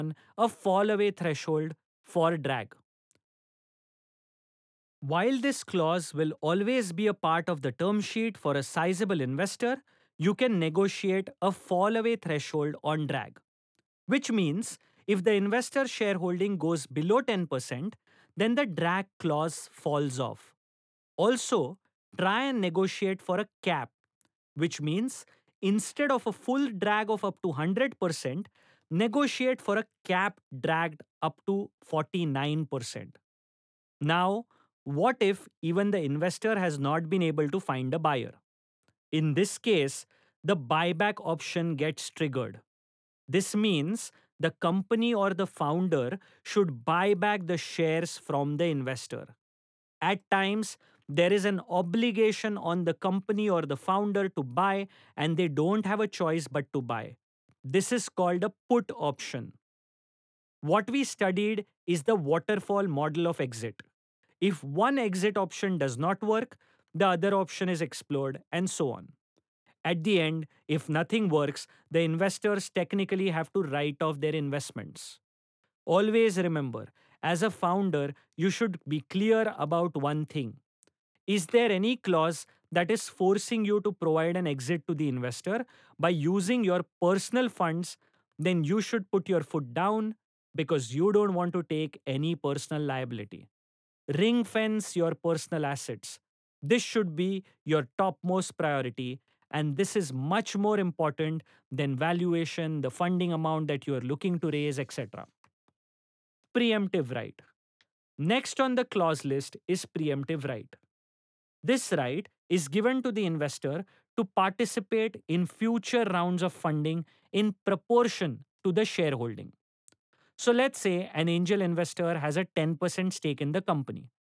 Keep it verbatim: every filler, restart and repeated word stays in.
a fall away threshold for drag. While this clause will always be a part of the term sheet for a sizable investor, you can negotiate a fall away threshold on drag, which means if the investor shareholding goes below ten percent, then the drag clause falls off. Also, try and negotiate for a cap, which means instead of a full drag of up to one hundred percent, negotiate for a cap dragged up to forty-nine percent. Now, what if even the investor has not been able to find a buyer? In this case, the buyback option gets triggered. This means the company or the founder should buy back the shares from the investor. At times, there is an obligation on the company or the founder to buy, and they don't have a choice but to buy. This is called a put option. What we studied is the waterfall model of exit. If one exit option does not work, the other option is explored, and so on. At the end, if nothing works, the investors technically have to write off their investments. Always remember, as a founder, you should be clear about one thing. Is there any clause that is forcing you to provide an exit to the investor by using your personal funds? Then you should put your foot down because you don't want to take any personal liability. Ring fence your personal assets. This should be your topmost priority. And this is much more important than valuation, the funding amount that you are looking to raise, et cetera. Preemptive right. Next on the clause list is preemptive right. This right is given to the investor to participate in future rounds of funding in proportion to the shareholding. So let's say an angel investor has a ten percent stake in the company.